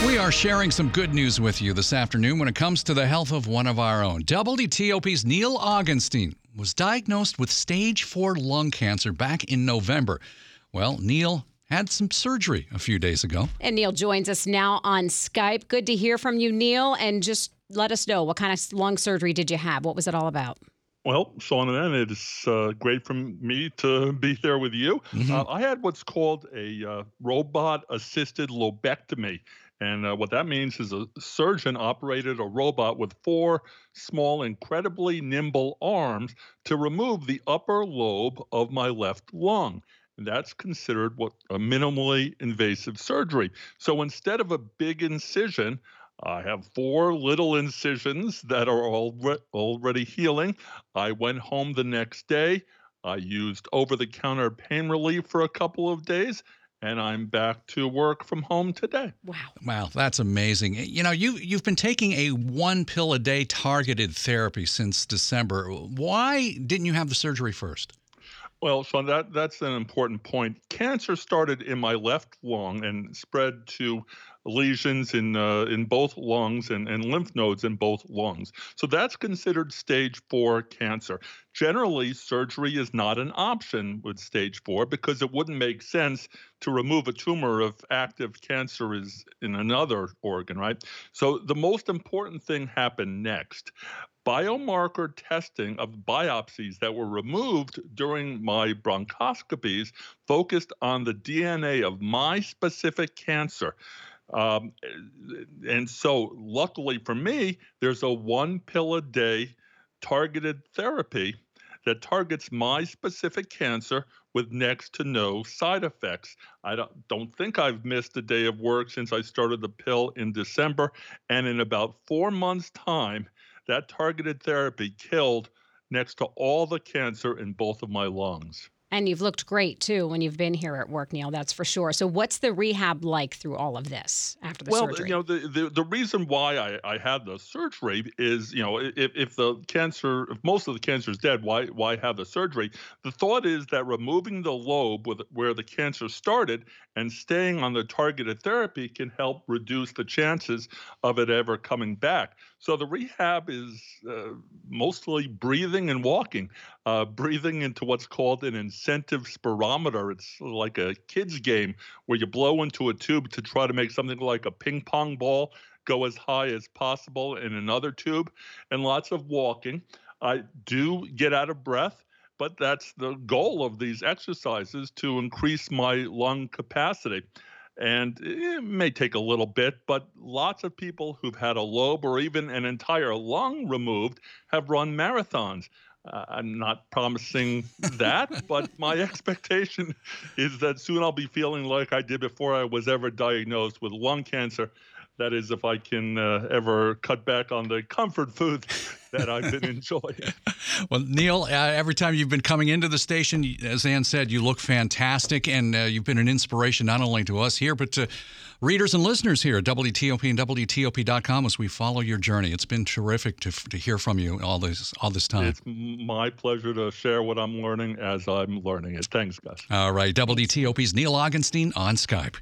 We are sharing some good news with you this afternoon when it comes to the health of one of our own. WTOP's Neil Augenstein was diagnosed with stage 4 lung cancer back in November. Well, Neil had some surgery a few days ago. And Neil joins us now on Skype. Good to hear from you, Neil. And just let us know, what kind of lung surgery did you have? What was it all about? Well, Sean and Ann, it's great for me to be here with you. I had what's called a robot-assisted lobectomy. And what that means is a surgeon operated a robot with 4 small, incredibly nimble arms to remove the upper lobe of my left lung. And that's considered what a minimally invasive surgery. So instead of a big incision, I have 4 little incisions that are already healing. I went home the next day. I used over-the-counter pain relief for a couple of days, and I'm back to work from home today. Wow, that's amazing. You know, you've been taking a 1 pill a day targeted therapy since December. Why didn't you have the surgery first? Well, Sean, that's an important point. Cancer started in my left lung and spread to lesions in both lungs and lymph nodes in both lungs. So that's considered stage 4 cancer. Generally, surgery is not an option with stage 4 because it wouldn't make sense to remove a tumor if active cancer is in another organ, right? So the most important thing happened next. Biomarker testing of biopsies that were removed during my bronchoscopies focused on the DNA of my specific cancer. Um, and so, luckily for me, there's a 1 pill a day targeted therapy that targets my specific cancer with next to no side effects. I don't think I've missed a day of work since I started the pill in December. And in about 4 months' time, that targeted therapy killed next to all the cancer in both of my lungs. And you've looked great, too, when you've been here at work, Neil, that's for sure. So what's the rehab like through all of this after the surgery? You know, the reason why I had the surgery is, you know, if the cancer, if most of the cancer is dead, why have the surgery? The thought is that removing the lobe where the cancer started and staying on the targeted therapy can help reduce the chances of it ever coming back. So the rehab is mostly breathing and walking, breathing into what's called an incentive spirometer. It's like a kid's game where you blow into a tube to try to make something like a ping pong ball go as high as possible in another tube, and lots of walking. I do get out of breath, but that's the goal of these exercises, to increase my lung capacity. And it may take a little bit, but lots of people who've had a lobe or even an entire lung removed have run marathons. I'm not promising that, but my expectation is that soon I'll be feeling like I did before I was ever diagnosed with lung cancer. That is, if I can ever cut back on the comfort food that I've been enjoying. Well, Neil, every time you've been coming into the station, as Ann said, you look fantastic, and you've been an inspiration not only to us here, but to readers and listeners here at WTOP and WTOP.com as we follow your journey. It's been terrific to hear from you all this time. It's my pleasure to share what I'm learning as I'm learning it. Thanks, guys. All right, WTOP's Neil Augenstein on Skype.